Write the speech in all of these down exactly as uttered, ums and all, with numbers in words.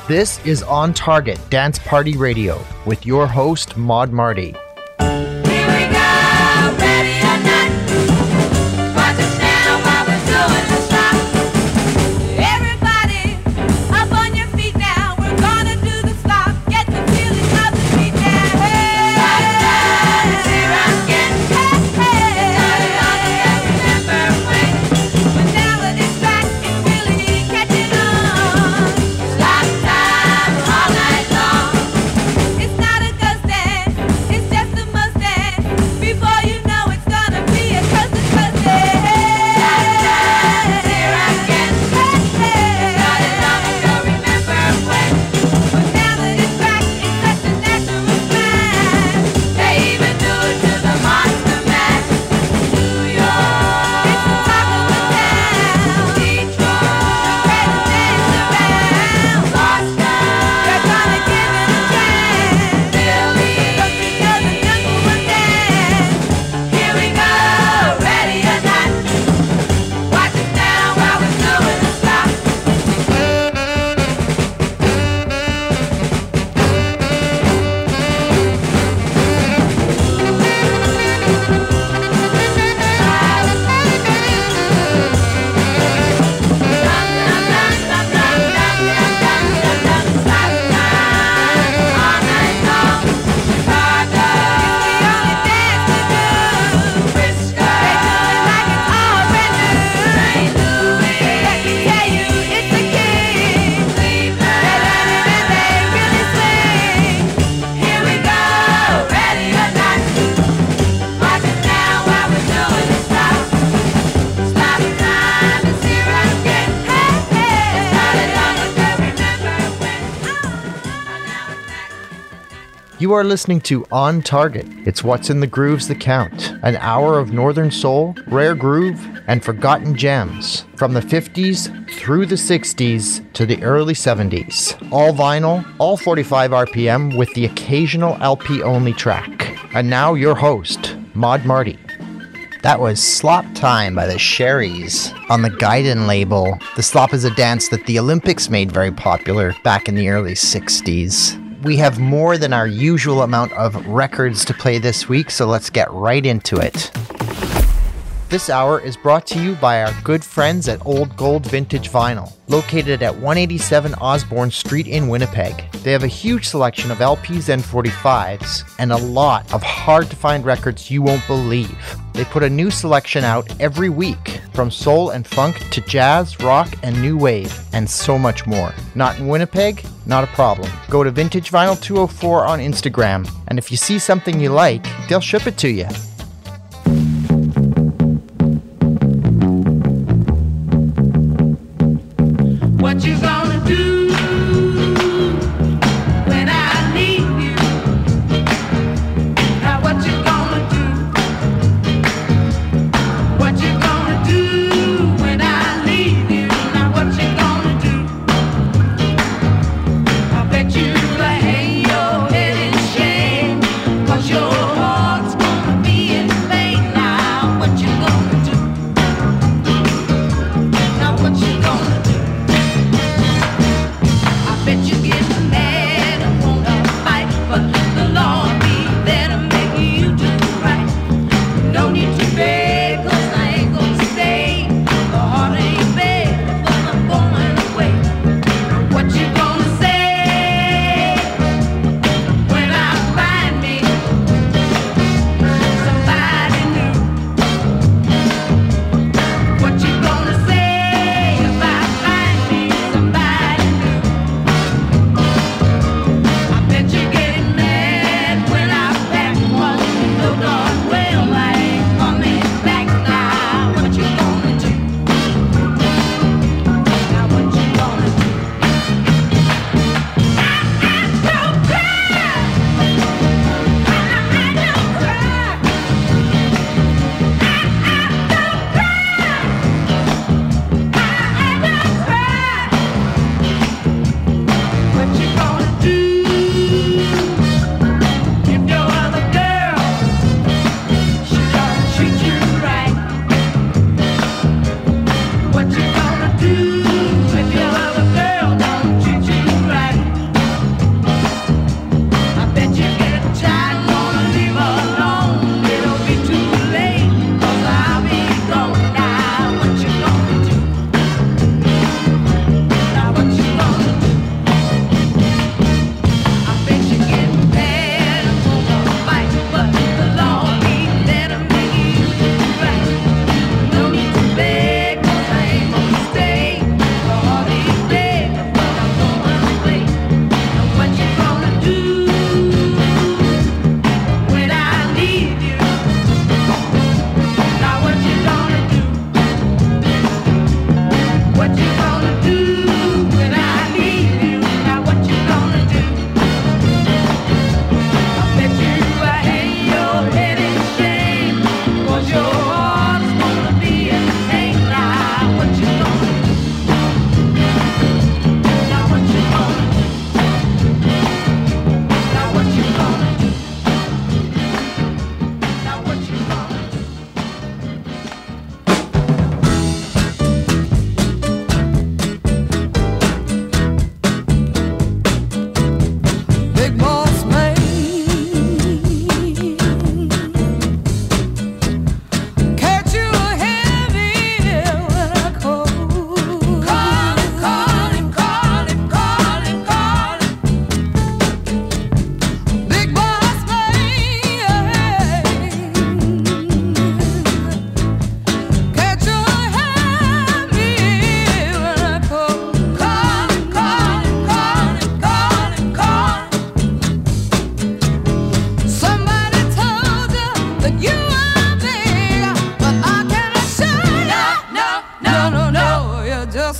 This is On Target Dance Party Radio with your host, Maud Marty. You are listening to On Target. It's what's in the grooves that count. An hour of northern soul, rare groove, and forgotten gems. From the fifties through the sixties to the early seventies. All vinyl, all forty-five R P M with the occasional L P-only track. And now your host, Maud Marty. That was Slop Time by the Sherries on the Gaiden label. The slop is a dance that the Olympics made very popular back in the early sixties. We have more than our usual amount of records to play this week, so let's get right into it. This hour is brought to you by our good friends at Old Gold Vintage Vinyl, located at one eighty-seven Osborne Street in Winnipeg. They have a huge selection of L Ps and forty-fives, and a lot of hard-to-find records you won't believe. They put a new selection out every week, from soul and funk to jazz, rock, and new wave, and so much more. Not in Winnipeg? Not a problem. Go to Vintage Vinyl two oh four on Instagram, and if you see something you like, they'll ship it to you. What you gonna do when I leave you? Now what you gonna do? What you gonna do when I leave you? Now what you gonna do? I bet you'll hang your head in shame, 'cause your heart's gonna be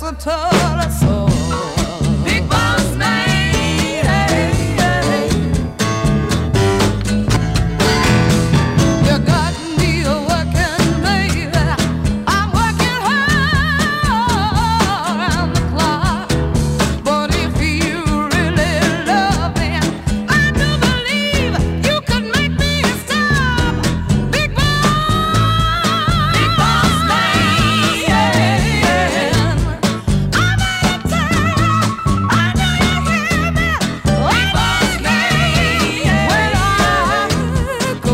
a total soul. Big boss man, hey, hey. You got me a working, baby. I'm working hard around the clock. But if you really love me, I do believe you could make me stop. Big boss, big boss man, yeah. I'm out of town. I know you hear me. Big boss man, when I go.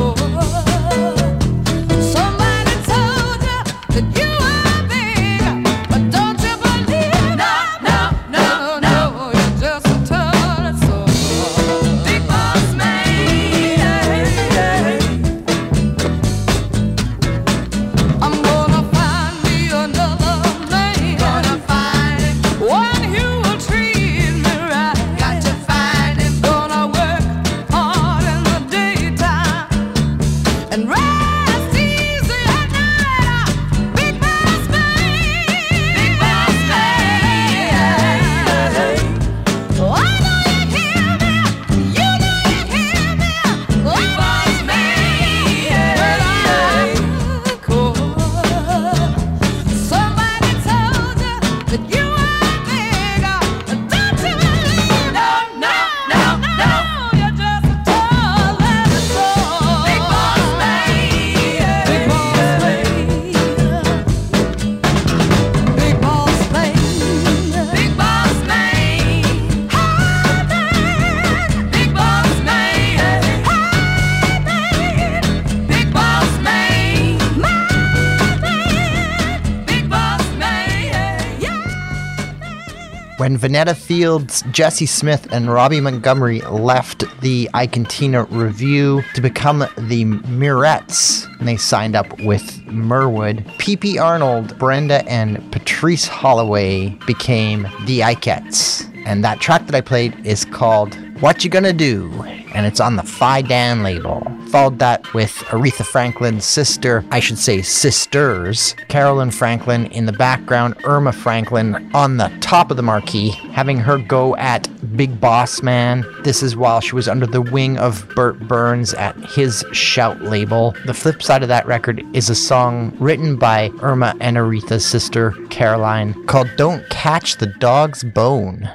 Somebody told you that you were big, but don't you believe? No, no, no, no, you're just a total soul. Big boss man, I'm gonna find me another man. Gonna find one who will treat me right. Got to find him. Gonna work hard in the daytime and rest easy at night. Big boss man, big boss man. Oh, I know you hear me. You know you hear me. Big boss man. When I call, somebody told you that you were bigger. Don't you believe? No, no, no, no. You're just a tall little soul. Big boss man, big boss man, big boss man, big boss man, hey man, big boss man, hey man, big boss man, my man, big boss man, yeah. When Vanetta Fields, Jesse Smith, and Robbie Montgomery left the Icantina Review to become the Mirettes, and they signed up with Merwood, P P Arnold, Brenda, and Patrice Holloway became the Ikettes. And that track that I played is called What You Gonna Do? And it's on the Phi Dan label. Followed that with Aretha Franklin's sister, I should say sisters, Carolyn Franklin in the background, Irma Franklin on the top of the marquee, having her go at Big Boss Man. This is while she was under the wing of Burt Burns at his Shout label. The flip side of that record is a song written by Irma and Aretha's sister, Caroline, called Don't Catch the Dog's Bone.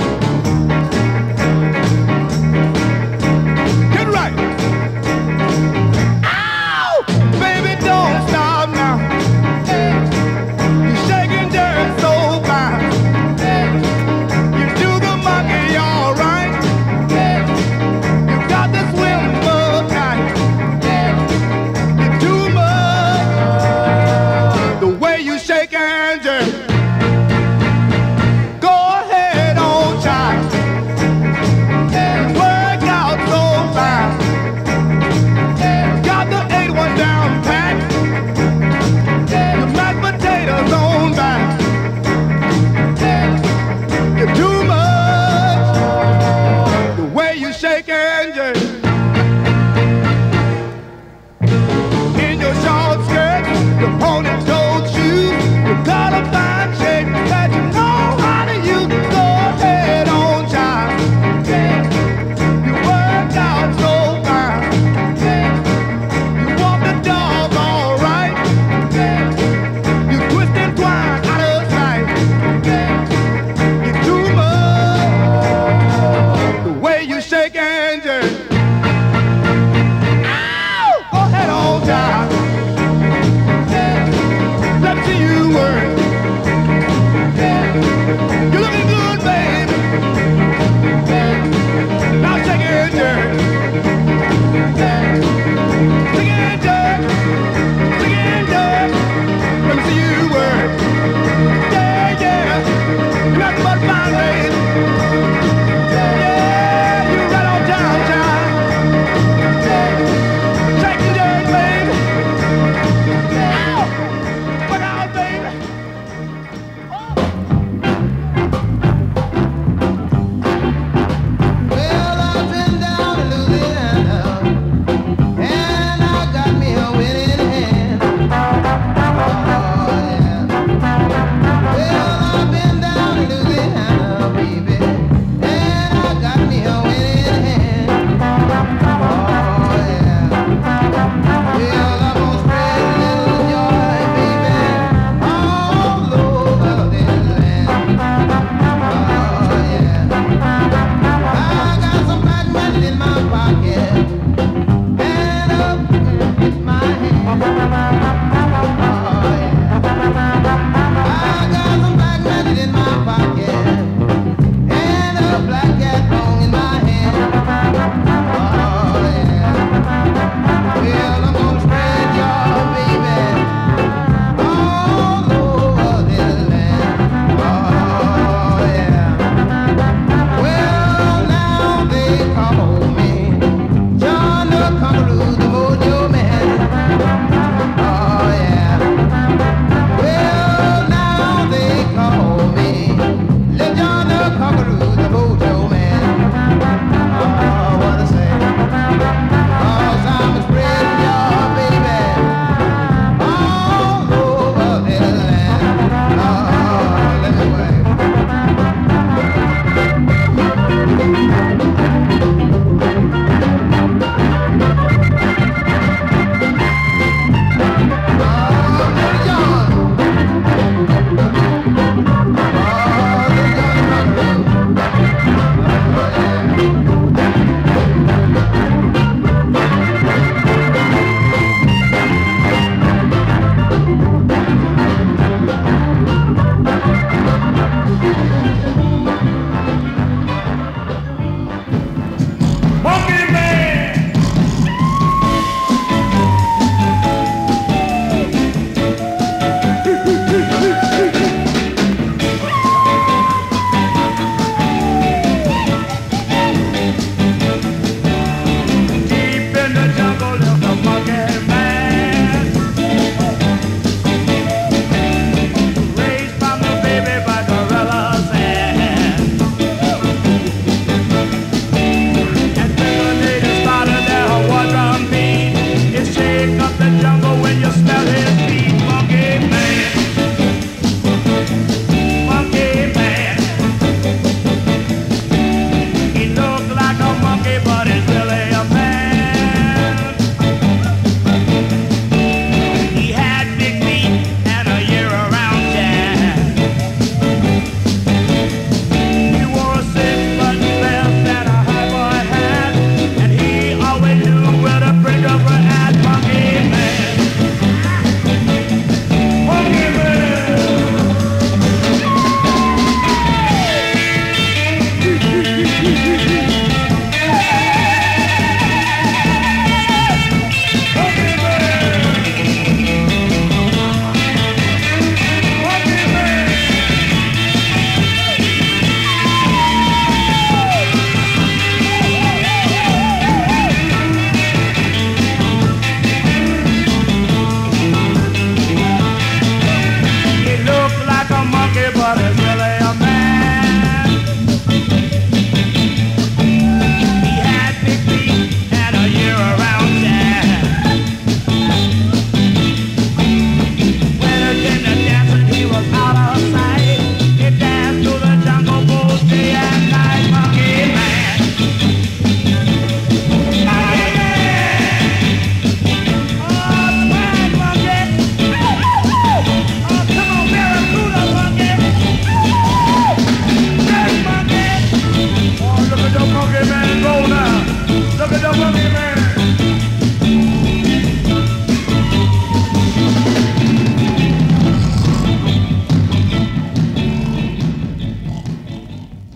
Get right. Ow! Baby, don't stop now. You're shaking dirt so fine. You do the monkey all right. You got the swim up tight. You're too much. The way you shake and jerk. Go ahead, old child. Work out so fine. Got the eight one down pat. Your mashed potatoes on back. You're too much. The way you shake and jerk. In your short skirt, your ponytail shoes, you got a fine shape that you know how to use. Go ahead, on child. You work out so fine. You walk the dog all right. You twist and twine out of sight. You're too much. The way you shake and jerk. Ow! Go ahead, old child. Let me see you work. You're looking good, baby. Now shake and jerk. Shake and jerk. Shake and jerk. Let me see you work. Yeah, yeah. You're nothing but fine, baby. Yeah, you're right on time, child.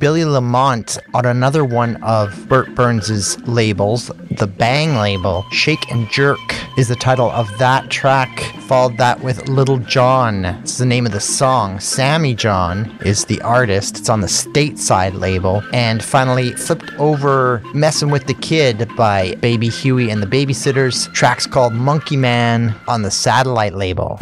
Billy Lamont on another one of Burt Burns' labels, the Bang label. Shake and Jerk is the title of that track. Followed that with Little John. It's the name of the song. Sammy John is the artist. It's on the Stateside label. And finally, flipped over Messin' with the Kid by Baby Huey and the Babysitters. Track's called Monkey Man on the Satellite label.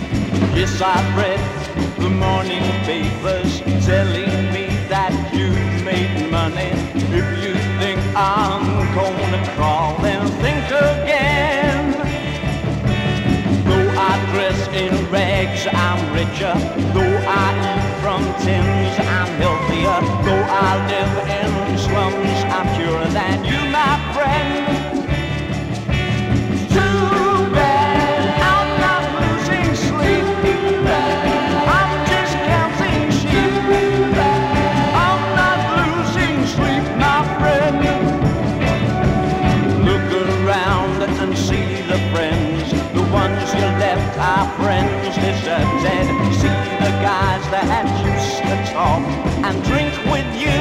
Yes, I've read the morning papers telling me that you honey. If you think I'm gonna crawl, then think again. Though I dress in rags, I'm richer. Though I eat from tins, I'm healthier. Though I live in slums, I'm purer than you, my friend. Too bad I'm not losing sleep. I'm just counting sheep. I'm not losing sleep, my friend. Look around and see the friends. The ones you left are friends deserted. See the guys that used to talk and drink with you.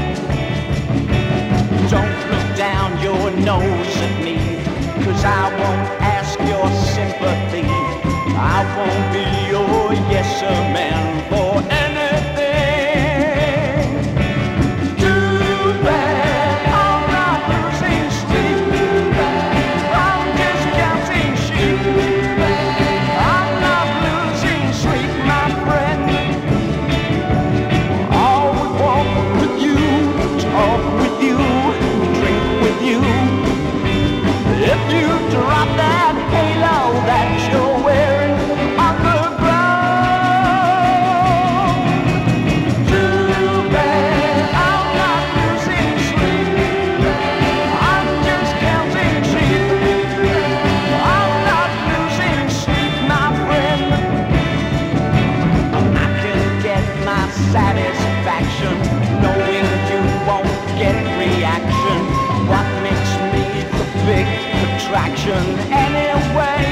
Don't look down your nose at me, 'cause I won't ask your sympathy. I won't be your yes sir man for anything. Too bad I'm not losing sleep. I'm just counting sheep. I'm not losing sleep, my friend. I would walk with you, talk with you, drink with you. If you drop that halo that you're wearing on the ground. Too bad I'm not losing sleep. I'm just counting sheep. I'm not losing sleep, my friend. I can get my satisfaction knowing you won't get reaction. What makes me the big attraction anyway?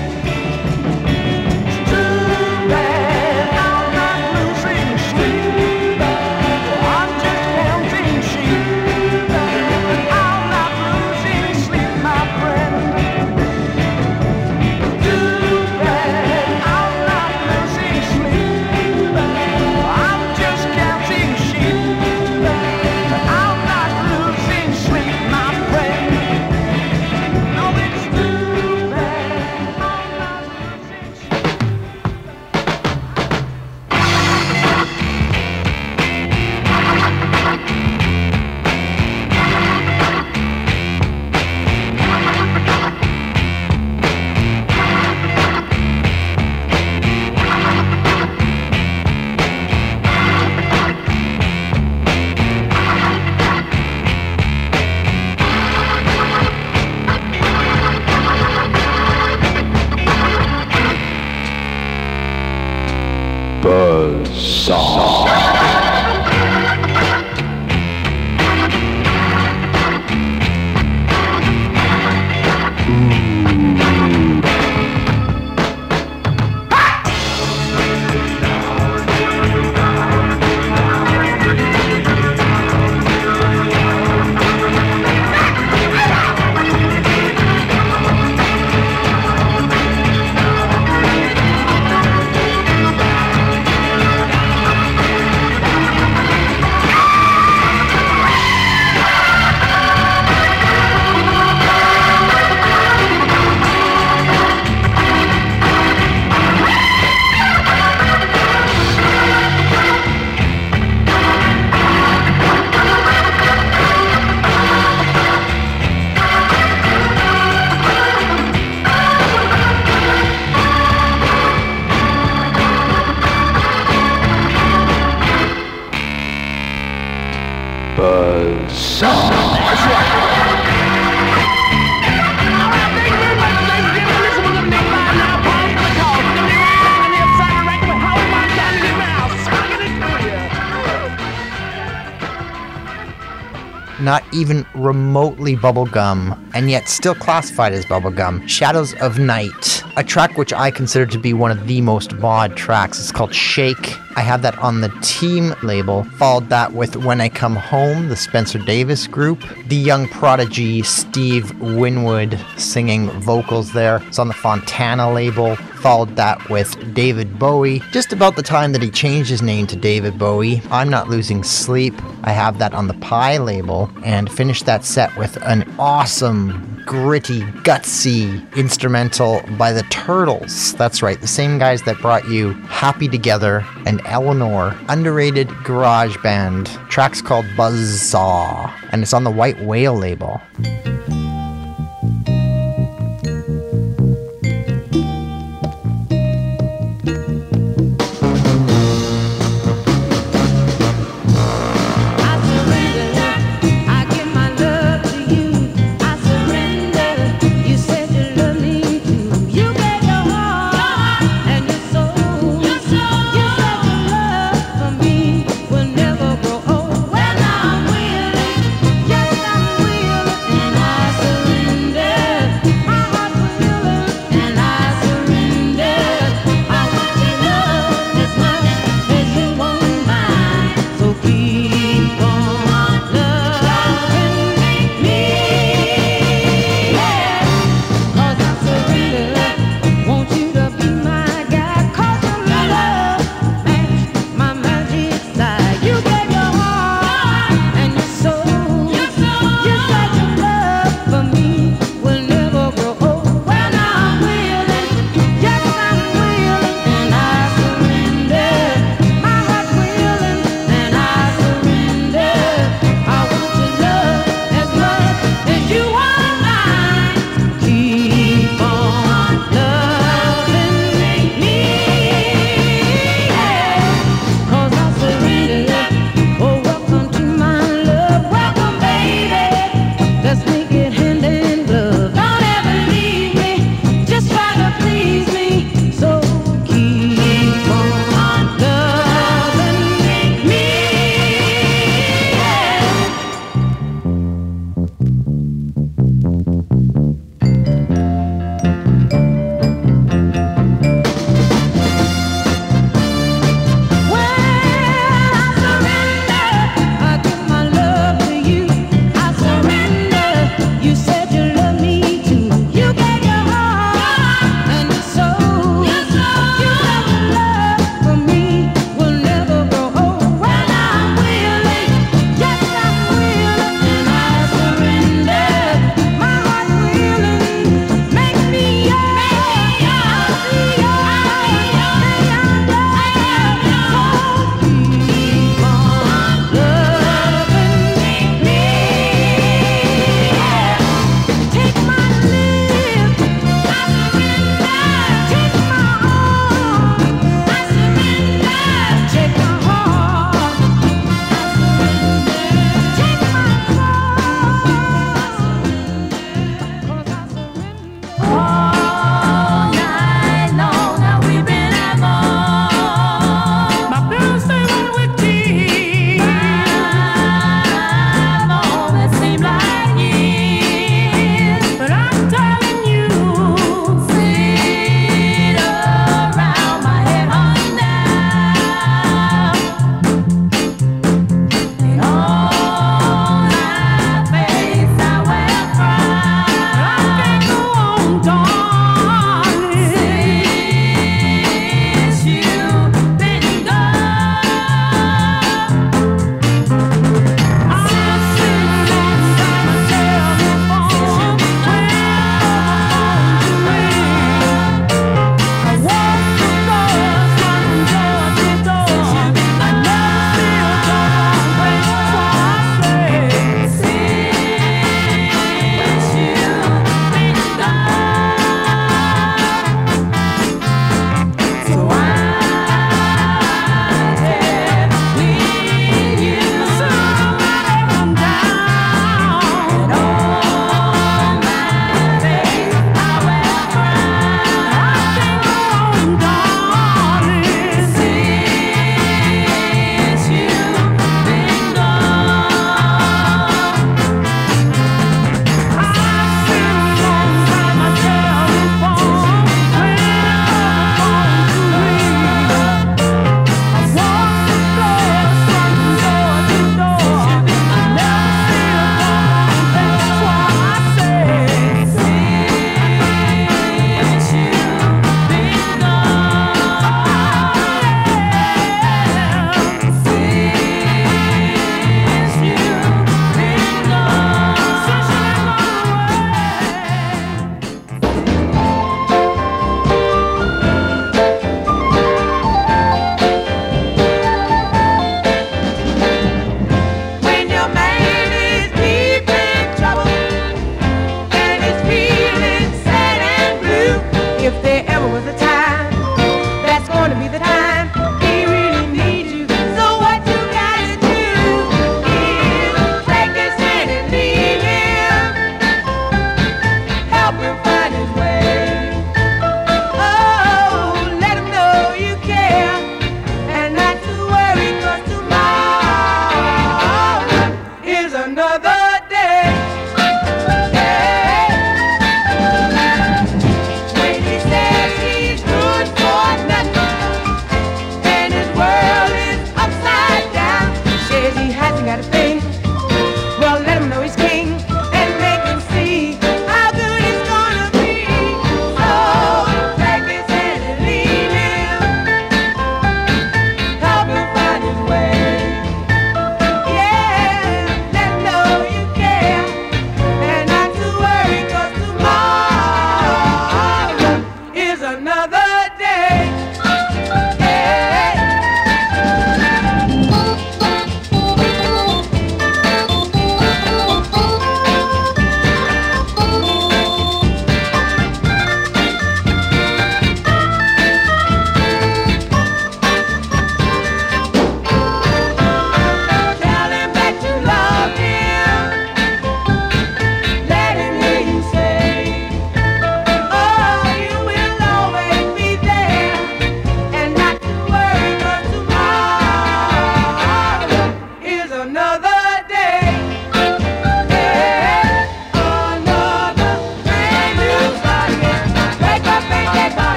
Too bad I'm not losing sleep. I'm just counting sheep. I'm not losing sleep, my friend. Too bad I'm not losing sleep. I'm just counting sheep. I'm not losing sleep, my friend. No, it's too bad I'm not losing sleep. Not even remotely bubblegum, and yet still classified as bubblegum. Shadows of Night, a track which I consider to be one of the most mod tracks. It's called Shake. I have that on the Team label. Followed that with When I Come Home, the Spencer Davis group. The young prodigy Steve Winwood singing vocals there. It's on the Fontana label. Followed that with David Bowie. Just about the time that he changed his name to David Bowie, I'm Not Losing Sleep. I have that on the Pie label. And finished that set with an awesome, gritty, gutsy instrumental by the Turtles. That's right, the same guys that brought you Happy Together and Eleanor, underrated garage band. Track's called Buzzsaw, and it's on the White Whale label. Will never grow old. Well, I'm willing, yes, I'm willing.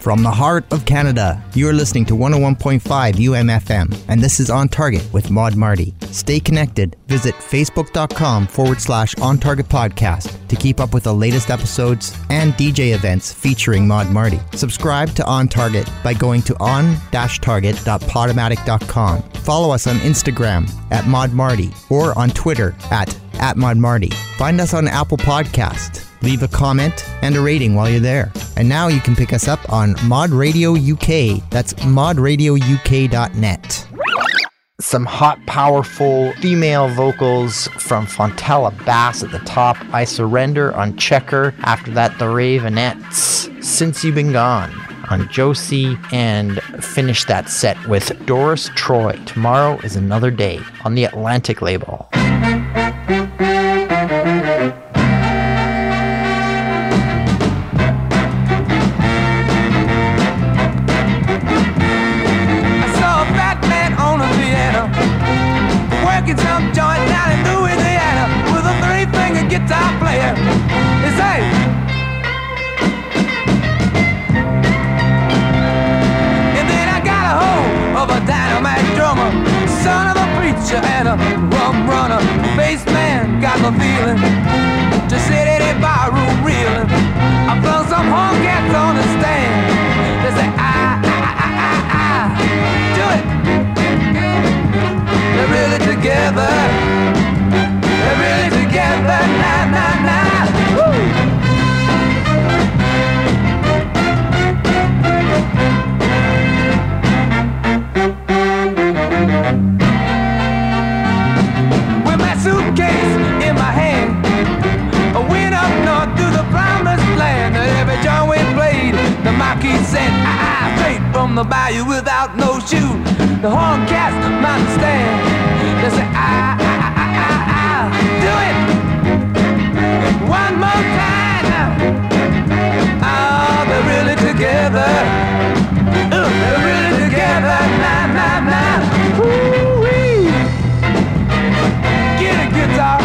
From the heart of Canada, you're listening to one oh one point five U M F M, and this is On Target with Maud Marty. Stay connected. Visit facebook.com forward slash On Target Podcast to keep up with the latest episodes and D J events featuring Maud Marty. Subscribe to On Target by going to on dash target dot podomatic dot com. Follow us on Instagram at Maud Marty or on Twitter at, at Maud Marty. Find us on Apple Podcast. Leave a comment and a rating while you're there. And now you can pick us up on Mod Radio U K. That's mod radio u k dot net. Some hot, powerful female vocals from Fontella Bass at the top. I Surrender on Checker. After that, the Ravenettes, Since You've Been Gone on Josie. And finish that set with Doris Troy, Tomorrow is Another Day on the Atlantic label. Working some joint down in Louisiana with a three-finger guitar player. He say, and then I got a hold of a dynamite drummer, son of a preacher and a rum runner. Bassman got the feeling to sit in a barroom reeling. I flung some honky-tonks on the stand. They say, ah, ah, ah, ah, ah, do it. They're really together. They're really together. Nah, nah, nah. Woo! With my suitcase in my hand, I went up north to the promised land. Every joint we played, the Marquis said, ah, ah, straight from the bayou without no shoe. The horn cast mountain stand. They say, ah, ah, ah, ah, ah, do it one more time now. Oh, they're really together. Ooh, they're really together. Nah, nah, nah. Woo-wee. Get a guitar.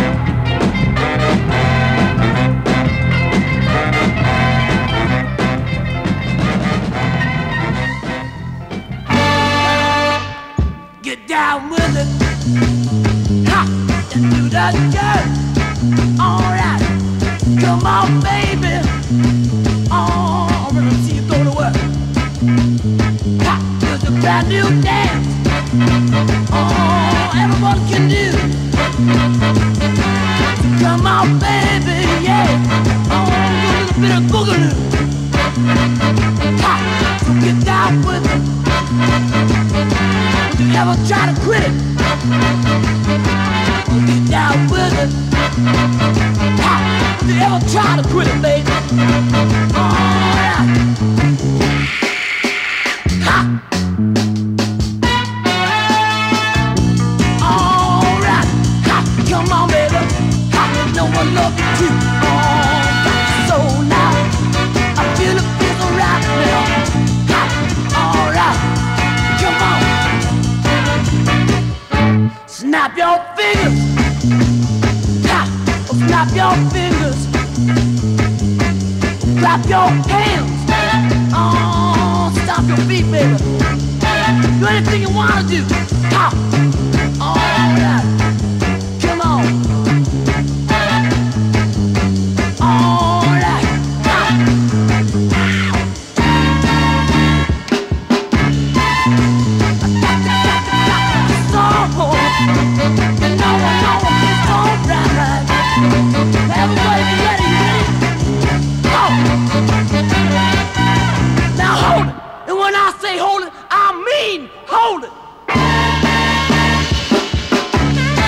Get down with it. Ha! Do that jerk. Alright. Come on, baby. Oh, we're gonna see you go to work. Ha! There's a brand new dance. Oh, everyone can do. Come on, baby, yeah. Oh, a little bit of boogaloo. Ha! So get down with it. You ever try to quit it? Get down with it. Ha! You ever try to quit it, baby? Oh, yeah. Ha! All right. Ha! Come on, baby. Ha! No one loves you too. Oh, got your soul now. I feel it feels alright now. Ha! All right. Come on. Snap your fingers. Ha! Oh, snap your fingers. Clap your hands. Oh, stop your feet, baby. Do anything you wanna do. Ha! All right. Come on. All right. Ha! Everybody be ready, ready? Go! Now hold it. And when I say hold it, I mean hold it.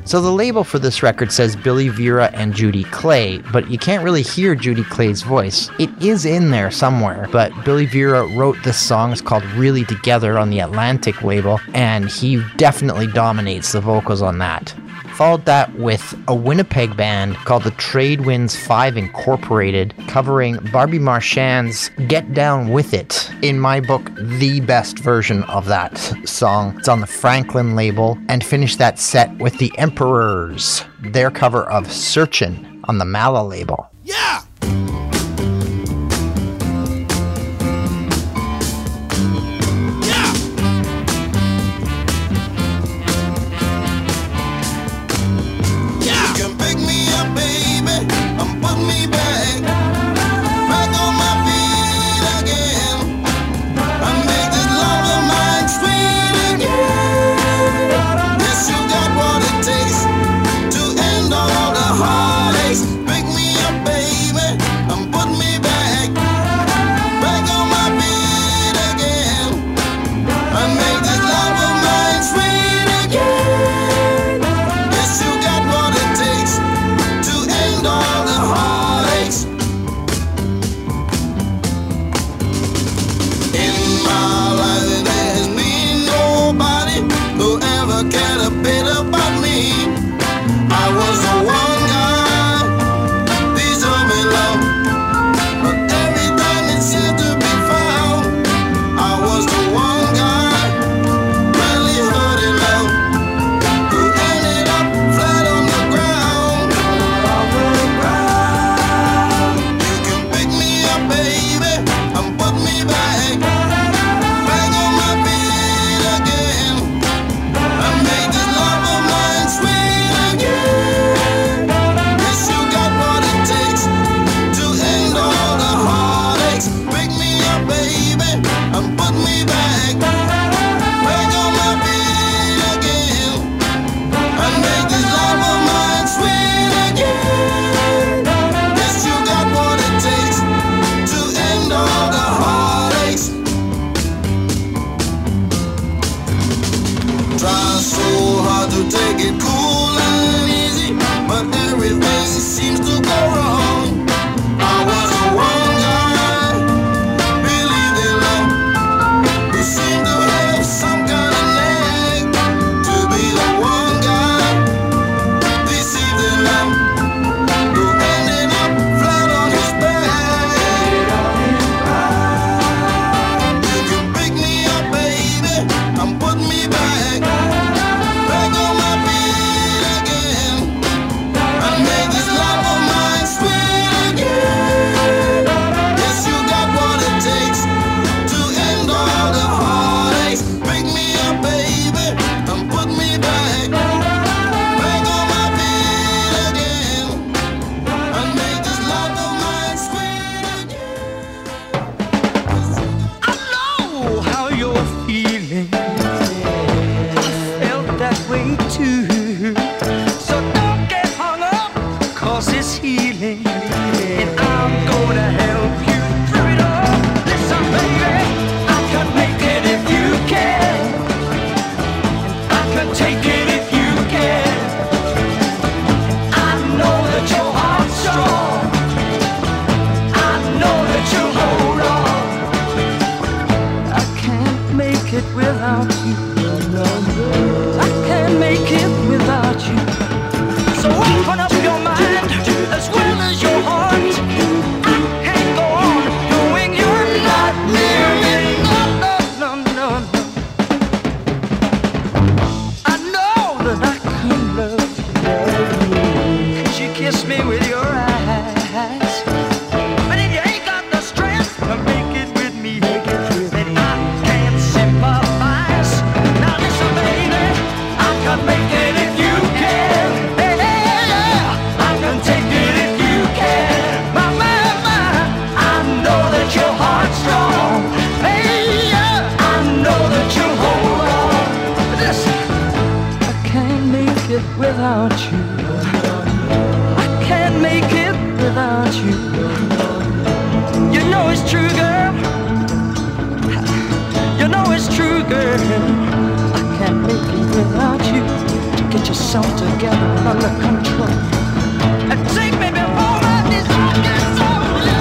So the label for this record says Billy Vera and Judy Clay, but you can't really hear Judy Clay's voice. It is in there somewhere, but Billy Vera wrote this song. It's called Really Together on the Atlantic label, and he definitely dominates the vocals on that. Followed that with a Winnipeg band called the Trade Winds five Incorporated, covering Barbie Marchand's Get Down With It. In my book, the best version of that song. It's on the Franklin label, and finished that set with the Emperors, their cover of Searchin' on the Mala label. Yeah! get yourself together under control. And take me before my desire gets older.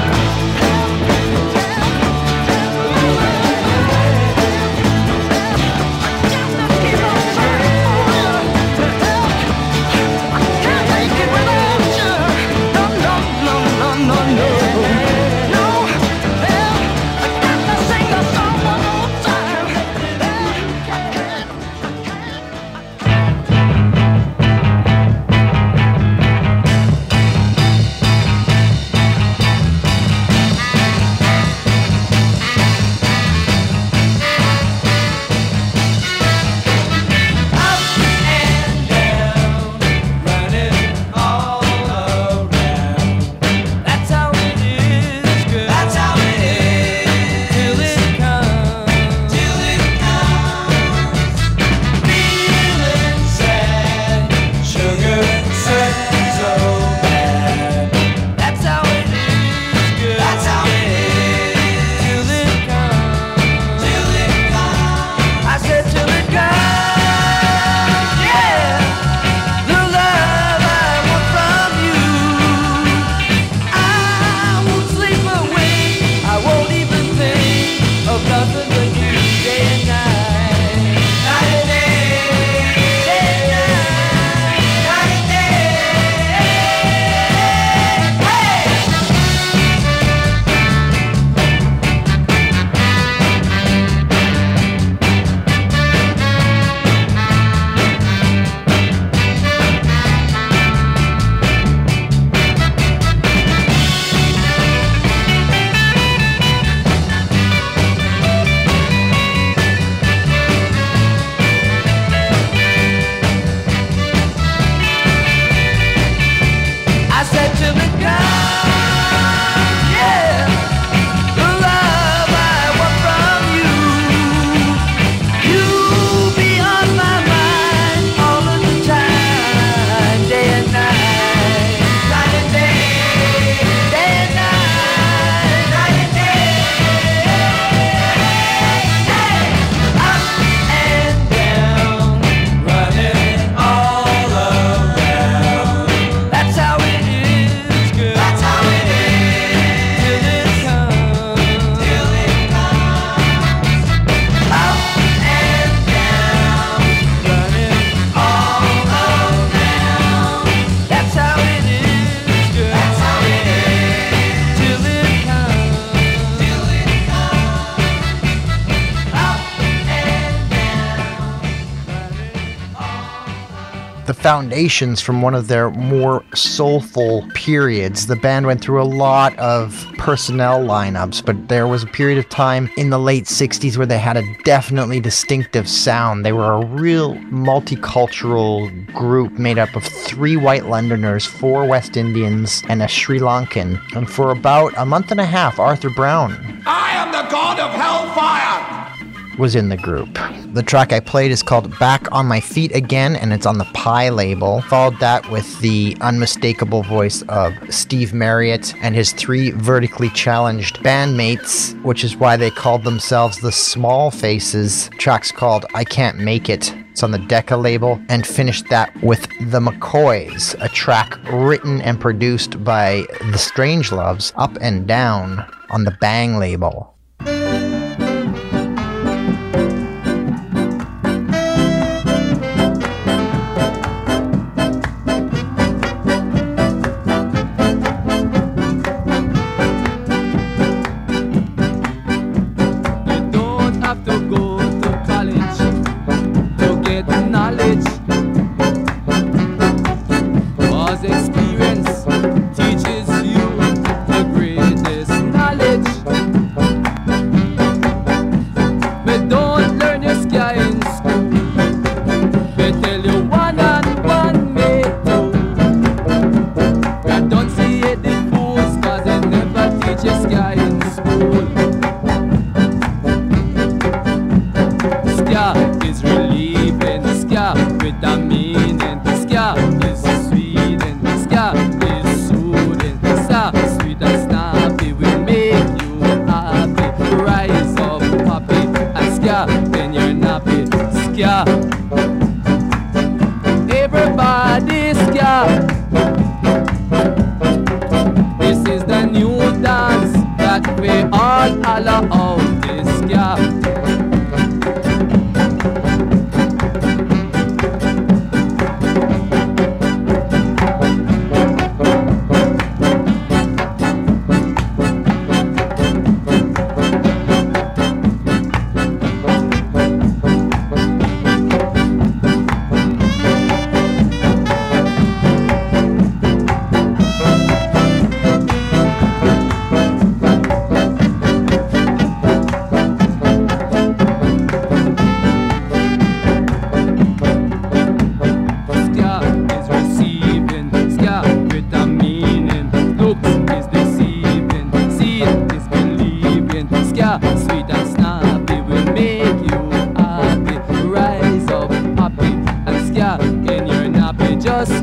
Foundations from one of their more soulful periods. The band went through a lot of personnel lineups, but there was a period of time in the late sixties where they had a definitely distinctive sound. They were a real multicultural group made up of three white Londoners, four West Indians, and a Sri Lankan. And for about a month and a half, Arthur Brown I am the god of hellfire! was in the group. The track I played is called Back on My Feet Again, and it's on the Pie label. Followed that with the unmistakable voice of Steve Marriott and his three vertically challenged bandmates, which is why they called themselves the Small Faces. The track's called I Can't Make It. It's on the Decca label. And finished that with The McCoys, a track written and produced by the Strangeloves, Up and Down, on the Bang label.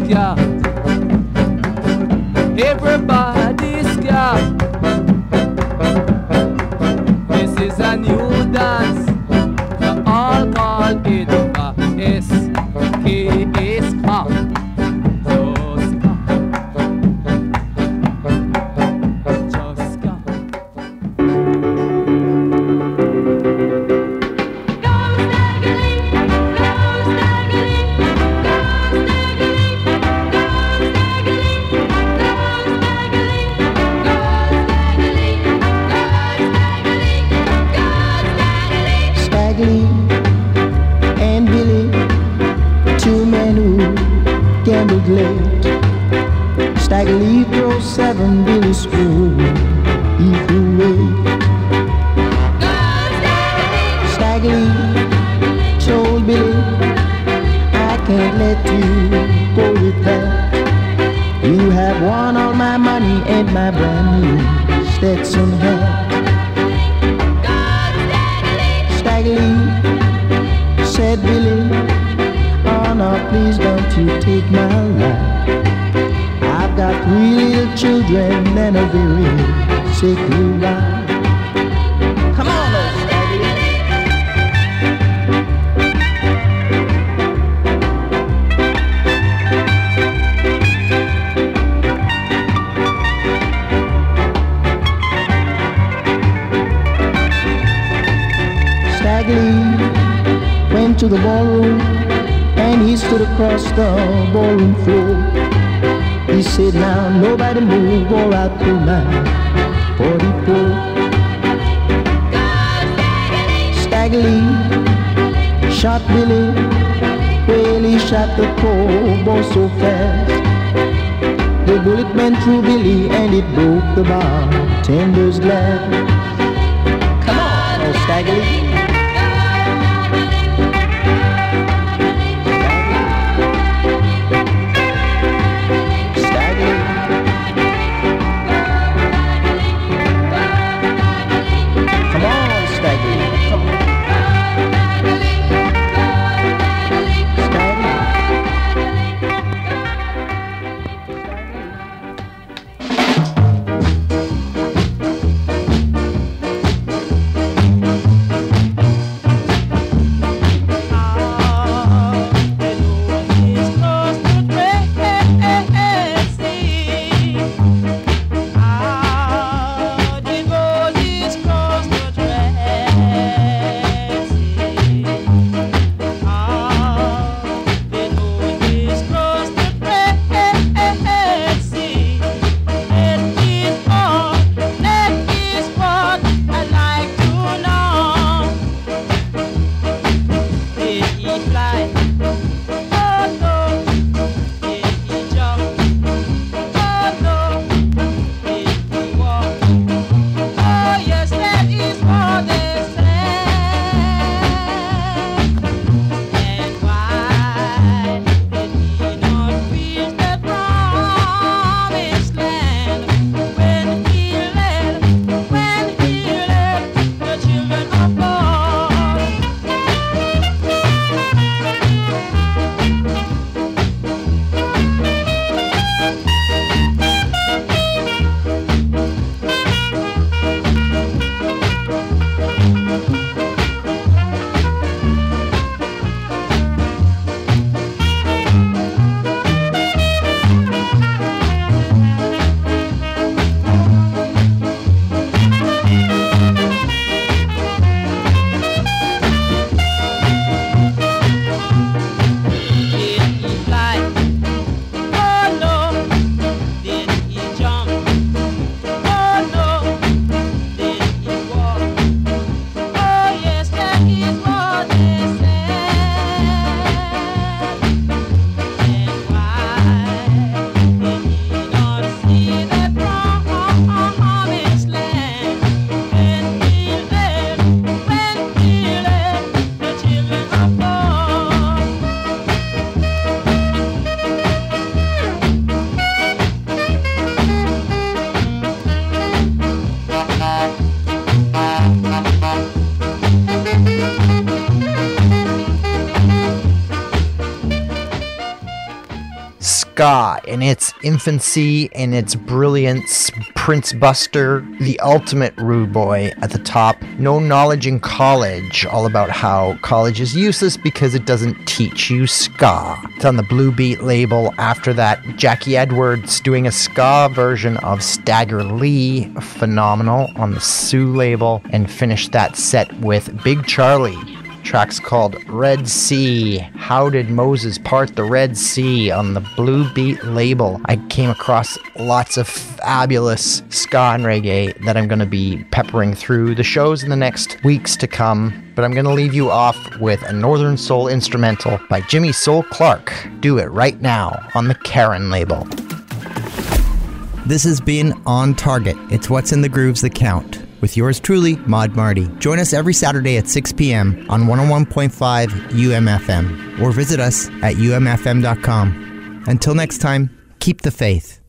scared. Everybody's scared. This is a new dance. The all call it a S K A ska. So ska. Just ska. Staggly and Billy, two men who gambled late. Staggly throws seven, Billy spoon, he threw eight. Staggly told Billy, I can't let you go with that. You have won all my money and my brand new Stetson hat. Staggly, said Billy, oh no, please don't you take my life. I've got three little children and a very sickly wife. Come on, old Staggly. Staggly went to the ballroom and he stood across the ballroom floor. He said, now nobody move or I'll pull my forty-four. Staggly shot Billy, well he shot the poor boy so fast. The bullet went through Billy and it broke the bartender's glass. Come on, old Staggly. ska in its infancy, in its brilliance. Prince Buster, the ultimate rude boy at the top. No knowledge in college, all about how college is useless because it doesn't teach you ska. It's on the Blue Beat label. After that, Jackie Edwards doing a ska version of Stagger Lee, phenomenal, on the Sioux label, and finished that set with Big Charlie. Track's called Red Sea. How did Moses part the Red Sea on the Blue Beat label? I came across lots of fabulous ska and reggae that I'm going to be peppering through the shows in the next weeks to come. But I'm going to leave you off with a Northern Soul instrumental by Jimmy Soul Clark. Do It Right Now on the Karen label. This has been On Target. It's what's in the grooves that count. With yours truly, Mod Marty. Join us every Saturday at six p.m. on one oh one point five U M F M or visit us at U M F M dot com. Until next time, keep the faith.